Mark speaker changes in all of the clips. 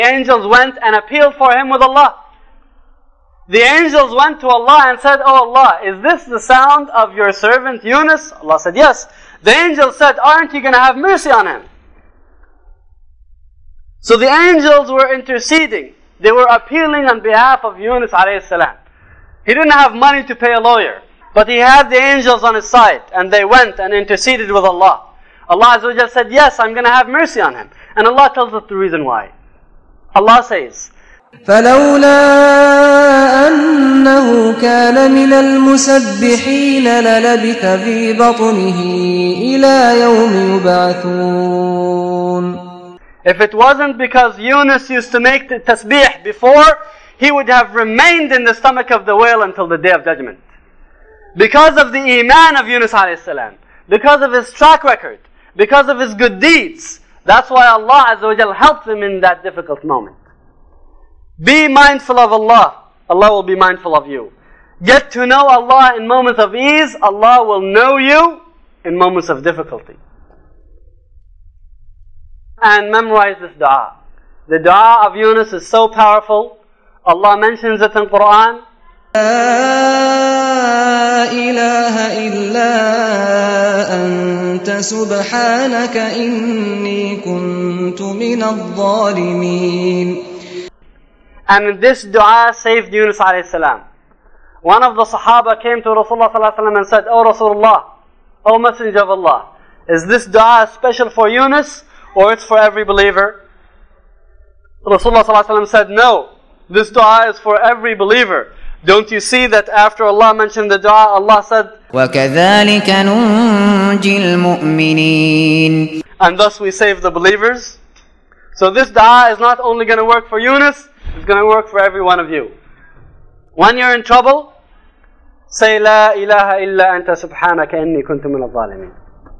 Speaker 1: The angels went and appealed for him with Allah. The angels went to Allah and said, "Oh Allah, is this the sound of your servant Yunus?" Allah said, "Yes." The angels said, "Aren't you going to have mercy on him?" So the angels were interceding. They were appealing on behalf of Yunus alayhi salam. He didn't have money to pay a lawyer, but he had the angels on his side, and they went and interceded with Allah. Allah Azza wa Jal said, "Yes, I'm going to have mercy on him." And Allah tells us the reason why. Allah says,
Speaker 2: فلولا أنه كان من المسبحين للبث في بطنه إلى يوم يبعثون.
Speaker 1: If it wasn't because Yunus used to make the tasbih before, he would have remained in the stomach of the whale until the day of judgment. Because of the iman of Yunus alayhi salam, because of his track record, because of his good deeds, that's why Allah Azza wa Jal helped him in that difficult moment. Be mindful of Allah. Allah will be mindful of you. Get to know Allah in moments of ease. Allah will know you in moments of difficulty. And memorize this dua. The dua of Yunus is so powerful. Allah mentions it in Quran.
Speaker 2: لا إله إلا أنت سبحانك إني كنت من الظالمين.
Speaker 1: And this dua saved Yunus alayhi salam. One of the Sahaba came to Rasulullah sallallahu alaihi wasallam and said, "Oh Rasulullah, O Messenger of Allah, is this dua special for Yunus or it's for every believer?" Rasulullah sallallahu alaihi wasallam said, "No, this dua is for every believer. Don't you see that after Allah mentioned the dua, Allah said,
Speaker 2: وَكَذَلِكَ نُنْجِي الْمُؤْمِنِينَ."
Speaker 1: And thus we save the believers. So this dua is not only going to work for Yunus, it's going to work for every one of you. When you're in trouble, say, "La ilaha illa anta subhanaka inni kuntu min al-zalimin."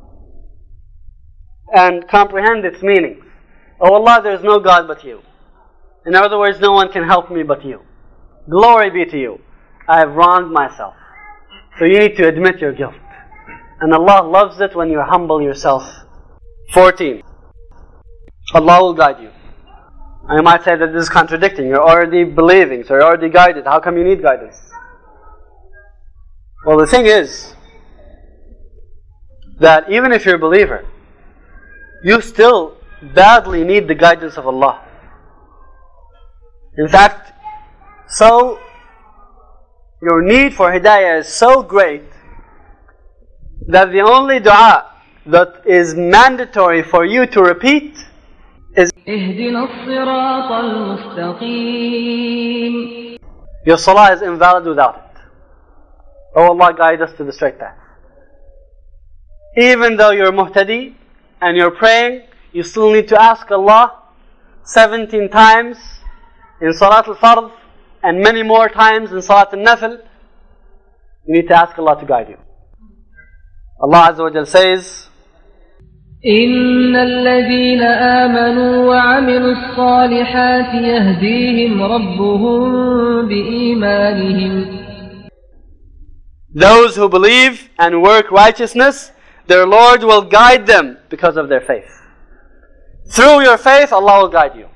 Speaker 1: And comprehend its meanings. Oh Allah, there is no God but you. In other words, no one can help me but you. Glory be to you. I have wronged myself. So you need to admit your guilt. And Allah loves it when you humble yourself. 14. Allah will guide you. And you might say that this is contradicting. You're already believing, so you're already guided. How come you need guidance? Well, the thing is that even if you're a believer, you still badly need the guidance of Allah. In fact, so your need for hidayah is so great that the only dua that is mandatory for you to repeat is
Speaker 2: اهدنا الصراط المستقيم.
Speaker 1: Your salah is invalid without it. Oh Allah, guide us to the straight path. Even though you're muhtadi and you're praying, you still need to ask Allah 17 times in Salat al-Fard and many more times in Salat al-Nafil. You need to ask Allah to guide you. Allah Azza wa Jal says,
Speaker 2: إن الذين آمنوا وعملوا الصالحات يهديهم ربهم بإيمانهم.
Speaker 1: Those who believe and work righteousness, their Lord will guide them because of their faith. Through your faith, Allah will guide you.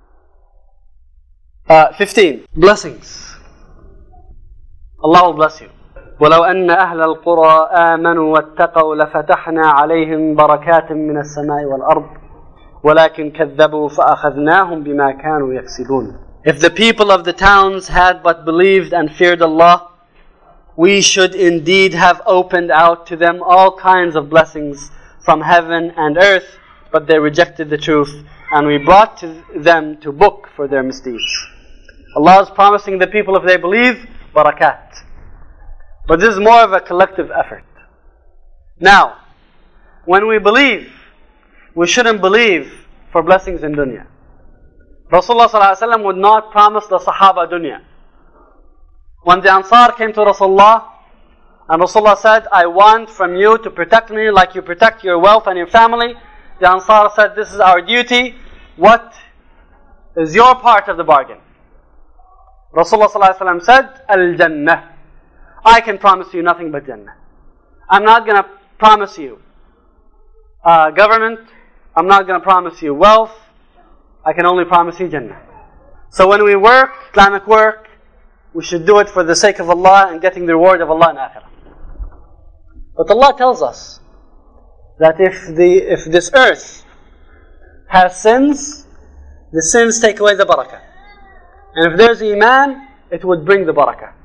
Speaker 1: 15. Blessings. Allah will bless you. ولو أن أهل القرى آمنوا واتقوا لفتحنا عليهم بركات من السماء والأرض ولكن كذبوا فأخذناهم بما كانوا يكسبون. If the people of the towns had but believed and feared Allah, we should indeed have opened out to them all kinds of blessings from heaven and earth, but they rejected the truth, and we brought to them to book for their misdeeds. Allah is promising the people, if they believe, barakat. But this is more of a collective effort. Now, when we believe, we shouldn't believe for blessings in dunya. Rasulullah ﷺ would not promise the Sahaba dunya. When the Ansar came to Rasulullah, and Rasulullah said, "I want from you to protect me like you protect your wealth and your family," the Ansar said, "This is our duty. What is your part of the bargain?" Rasulullah ﷺ said, "Al-Jannah. I can promise you nothing but Jannah. I'm not going to promise you government. I'm not going to promise you wealth. I can only promise you Jannah. So when we work, Islamic work, we should do it for the sake of Allah and getting the reward of Allah in Akhirah. But Allah tells us that if this earth has sins, the sins take away the barakah. And if there's Iman, it would bring the barakah.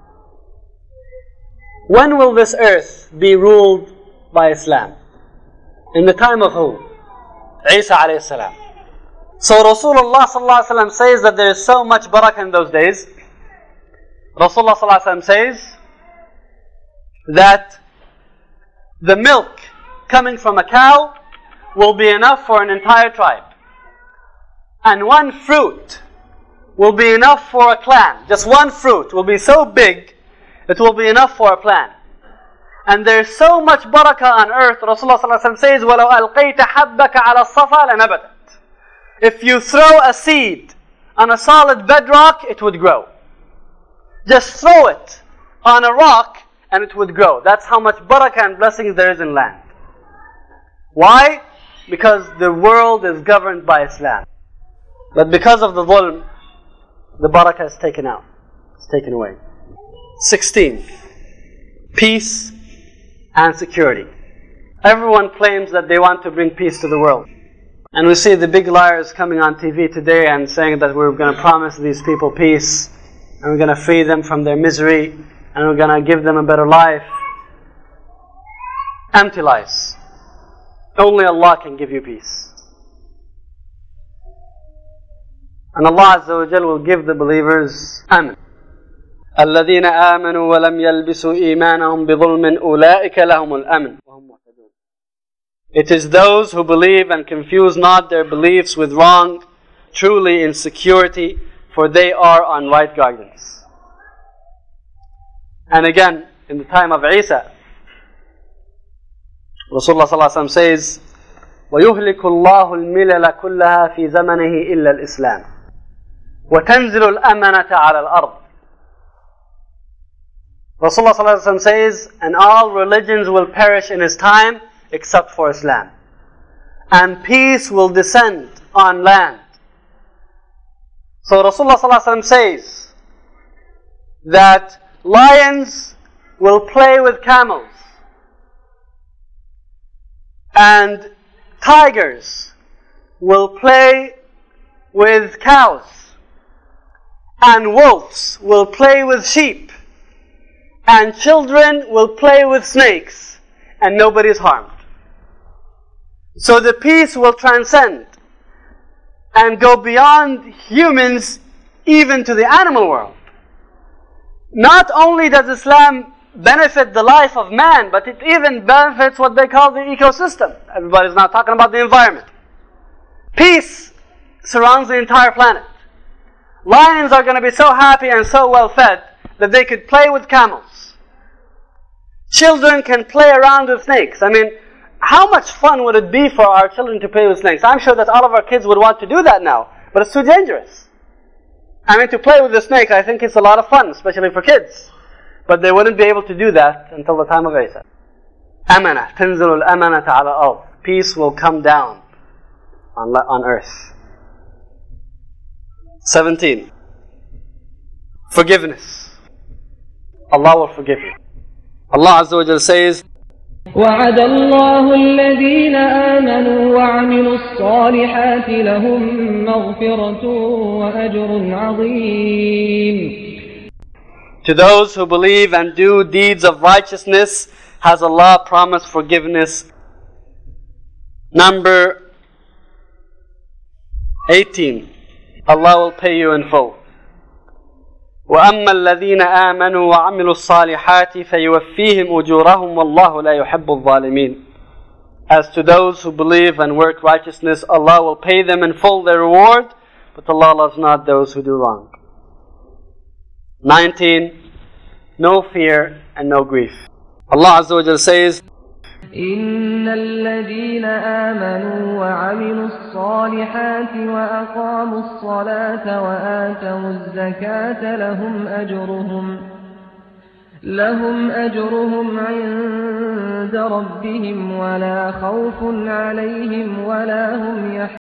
Speaker 1: When will this earth be ruled by Islam? In the time of who? Isa alayhi salam. So Rasulullah sallallahu alaihi wasallam says that there is so much barakah in those days. Rasulullah sallallahu alaihi wasallam says that the milk coming from a cow will be enough for an entire tribe. And one fruit will be enough for a clan. Just one fruit will be so big, it will be enough for a clan. And there's so much barakah on earth. Rasulullah sallallahu alaihi wasallam says, وَلَوْ أَلْقَيْتَ حَبَّكَ عَلَى الصَّفَا لَنَبَتَتْ. If you throw a seed on a solid bedrock, it would grow. Just throw it on a rock and it would grow. That's how much barakah and blessings there is in land. Why? Because the world is governed by Islam. But because of the dhulm, the barakah is taken out. It's taken away. 16. Peace and security. Everyone claims that they want to bring peace to the world. And we see the big liars coming on TV today and saying that we're going to promise these people peace, and we're going to free them from their misery, and we're going to give them a better life. Empty lies. Only Allah can give you peace. And Allah Azza wa Jal will give the believers Amen. الذين آمنوا ولم يلبسوا إيمانهم بظلم أولئك لهم الأمن. It is those who believe and confuse not their beliefs with wrong, truly in security, for they are on right guidance. And again, in the time of Isa, Rasulullah sallallahu alaihi wasallam says, وَيُهْلِكُ اللَّهُ الْمِلَلَ كُلَّهَا فِي زَمَنِهِ إِلَّا الْإِسْلَامِ وَتَنْزِلُ الْأَمَنَةَ عَلَى الْأَرْضِ. Rasulullah sallallahu alaihi wasallam says, and all religions will perish in his time except for Islam. And peace will descend on land. So Rasulullah sallallahu alaihi wasallam says that lions will play with camels, and tigers will play with cows, and wolves will play with sheep, and children will play with snakes, and nobody is harmed. So the peace will transcend and go beyond humans even to the animal world. Not only does Islam benefit the life of man, but it even benefits what they call the ecosystem. Everybody's now talking about the environment. Peace surrounds the entire planet. Lions are going to be so happy and so well fed that they could play with camels. Children can play around with snakes. I mean, how much fun would it be for our children to play with snakes? I'm sure that all of our kids would want to do that now, but it's too dangerous. I mean, to play with the snake, I think it's a lot of fun, especially for kids. But they wouldn't be able to do that until the time of Isa. Amana, تنزل الأمانة على الأرض. Peace will come down on earth. 17. Forgiveness. Allah will forgive you. Allah Azza wa Jalla says,
Speaker 2: وعد الله الذين آمنوا وعملوا الصالحات لهم مغفرة وأجر عظيم.
Speaker 1: To those who believe and do deeds of righteousness has Allah promised forgiveness. Number 18. Allah will pay you in full. وَأَمَّا الَّذِينَ آمَنُوا وَعَمِلُوا الصَّالِحَاتِ فَيُوَفِّيهِمْ أُجُورَهُمْ وَاللَّهُ لَا يُحِبُّ الظَّالِمِينَ. As to those who believe and work righteousness, Allah will pay them in full their reward, but Allah loves not those who do wrong. 19. No fear and no grief. Allah Azza wa Jalla says,
Speaker 2: إن الذين آمنوا وعملوا الصالحات وأقاموا الصلاة وآتوا الزكاة لهم أجرهم عند ربهم ولا خوف عليهم ولا هم يحزنون.